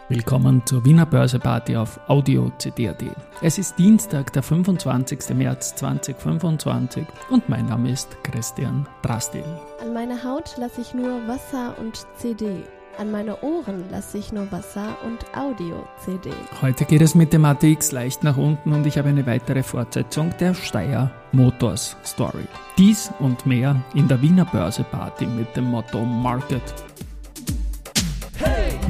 Willkommen zur Wiener Börseparty auf Audio CD.at. Es ist Dienstag, der 25. März 2025 und mein Name ist Christian Drastil. An meiner Haut lasse ich nur Wasser und CD. An meine Ohren lasse ich nur Wasser und Audio-CD. Heute geht es mit dem ATX leicht nach unten und ich habe eine weitere Fortsetzung der Steyr Motors Story. Dies und mehr in der Wiener Börseparty mit dem Motto Market. Hey!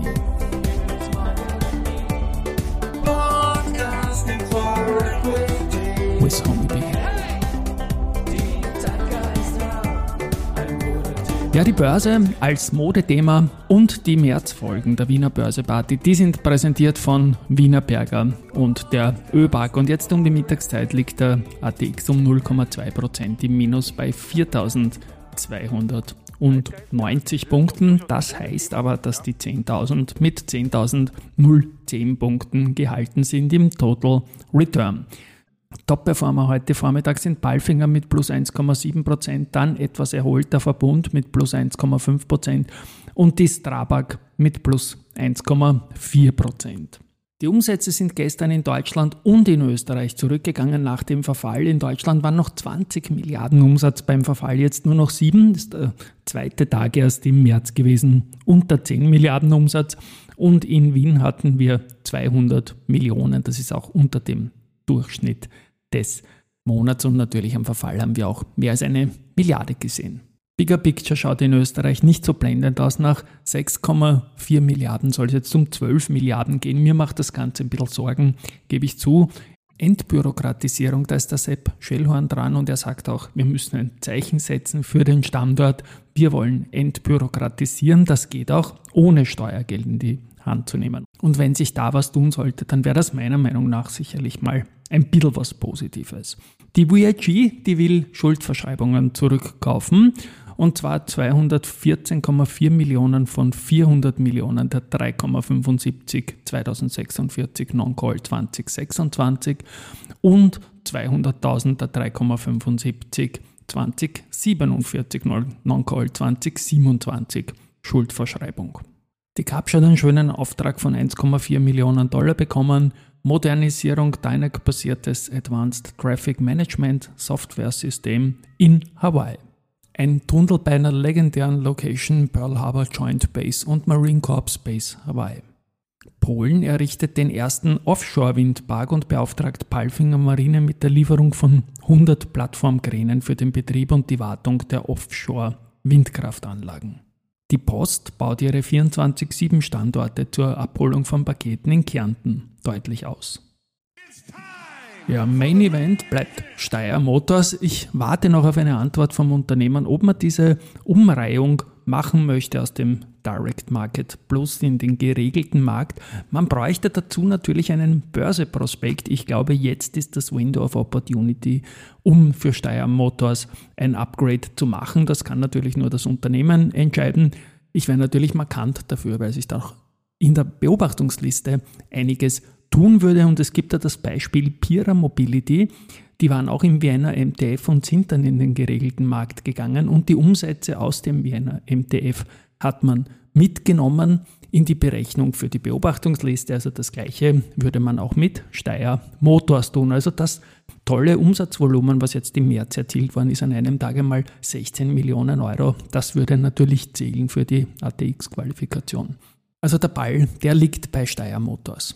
With Honeybee. Ja, die Börse als Modethema und die Märzfolgen der Wiener Börseparty, die sind präsentiert von Wiener Berger und der ÖBAG. Und jetzt um die Mittagszeit liegt der ATX um 0,2% im Minus bei 4.290 Punkten. Das heißt aber, dass die 10.000 mit 10.010 Punkten gehalten sind im Total Return. Top-Performer heute Vormittag sind Palfinger mit plus 1,7%, dann etwas erholter Verbund mit plus 1,5% und die Strabag mit plus 1,4%. Die Umsätze sind gestern in Deutschland und in Österreich zurückgegangen nach dem Verfall. In Deutschland waren noch 20 Milliarden Umsatz beim Verfall, jetzt nur noch 7. Das ist der zweite Tag erst im März gewesen, unter 10 Milliarden Umsatz. Und in Wien hatten wir 200 Millionen, das ist auch unter dem Durchschnitt des Monats und natürlich am Verfall haben wir auch mehr als 1 Milliarde gesehen. Bigger Picture schaut in Österreich nicht so blendend aus. Nach 6,4 Milliarden soll es jetzt um 12 Milliarden gehen. Mir macht das Ganze ein bisschen Sorgen, gebe ich zu. Entbürokratisierung, da ist der Sepp Schellhorn dran und er sagt auch, wir müssen ein Zeichen setzen für den Standort. Wir wollen entbürokratisieren, das geht auch ohne Steuergeld in die Hand zu nehmen. Und wenn sich da was tun sollte, dann wäre das meiner Meinung nach sicherlich mal ein bisschen was Positives. Die VIG, die will Schuldverschreibungen zurückkaufen und zwar 214,4 Millionen von 400 Millionen der 3,75 2046 Non-Call 2026 und 200.000 der 3,75 2047 Non-Call 2027 Schuldverschreibung. Die Capsch hat einen schönen Auftrag von 1,4 Millionen Dollar bekommen. Modernisierung Dynac-basiertes Advanced Traffic Management Software-System in Hawaii. Ein Tunnel bei einer legendären Location Pearl Harbor Joint Base und Marine Corps Base Hawaii. Polen errichtet den ersten Offshore-Windpark und beauftragt Palfinger Marine mit der Lieferung von 100 Plattformkränen für den Betrieb und die Wartung der Offshore-Windkraftanlagen. Die Post baut ihre 24/7 Standorte zur Abholung von Paketen in Kärnten deutlich aus. Ja, Main Event bleibt Steyr Motors. Ich warte noch auf eine Antwort vom Unternehmen, ob man diese Umreihung machen möchte aus dem Direct Market Plus in den geregelten Markt. Man bräuchte dazu natürlich einen Börseprospekt. Ich glaube, jetzt ist das Window of Opportunity, um für Steyr Motors ein Upgrade zu machen. Das kann natürlich nur das Unternehmen entscheiden. Ich wäre natürlich markant dafür, weil sich da auch in der Beobachtungsliste einiges tun würde. Und es gibt da das Beispiel Pira Mobility. Die waren auch im Vienna MTF und sind dann in den geregelten Markt gegangen. Und die Umsätze aus dem Vienna MTF hat man mitgenommen in die Berechnung für die Beobachtungsliste. Also das Gleiche würde man auch mit Steyr Motors tun. Also das tolle Umsatzvolumen, was jetzt im März erzielt worden ist, an einem Tag einmal 16 Millionen Euro. Das würde natürlich zählen für die ATX-Qualifikation. Also der Ball, der liegt bei Steyr Motors.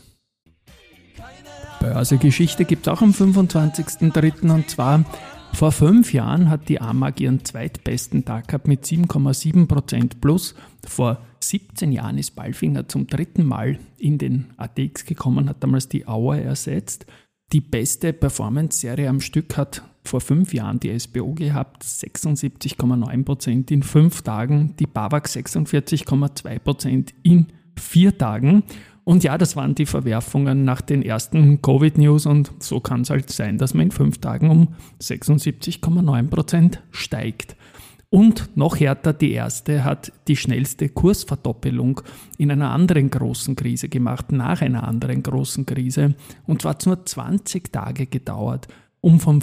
Börsegeschichte gibt es auch am 25.03. und zwar vor 5 Jahren hat die AMAG ihren zweitbesten Tag gehabt mit 7,7% plus. Vor 17 Jahren ist Palfinger zum 3. Mal in den ATX gekommen, hat damals die Auer ersetzt. Die beste Performance-Serie am Stück hat vor 5 Jahren die SBO gehabt, 76,9% in 5 Tagen, die BAWAG 46,2% in 4 Tagen. Und ja, das waren die Verwerfungen nach den ersten Covid-News und so kann es halt sein, dass man in 5 Tagen um 76,9% steigt. Und noch härter, die erste hat die schnellste Kursverdoppelung in einer anderen großen Krise gemacht, nach einer anderen großen Krise. Und zwar hat es nur 20 Tage gedauert, um vom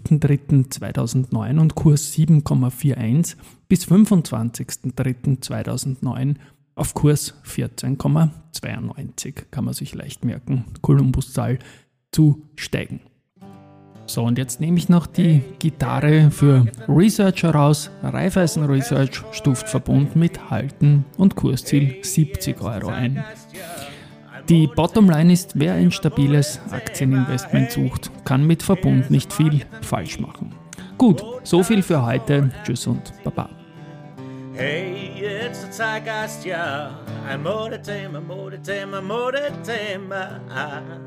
5.3.2009 und Kurs 7,41 bis 25.3.2009 auf Kurs 14,92, kann man sich leicht merken, Columbus-Zahl zu steigen. So, und jetzt nehme ich noch die Gitarre für Research heraus. Raiffeisen Research stuft Verbund mit Halten und Kursziel 70 € ein. Die Bottomline ist, wer ein stabiles Aktieninvestment sucht, kann mit Verbund nicht viel falsch machen. Gut, so viel für heute. Tschüss und Baba. Hey, it's a Zeitgeist, ja. Ein Modethema, Modethema, Modethema.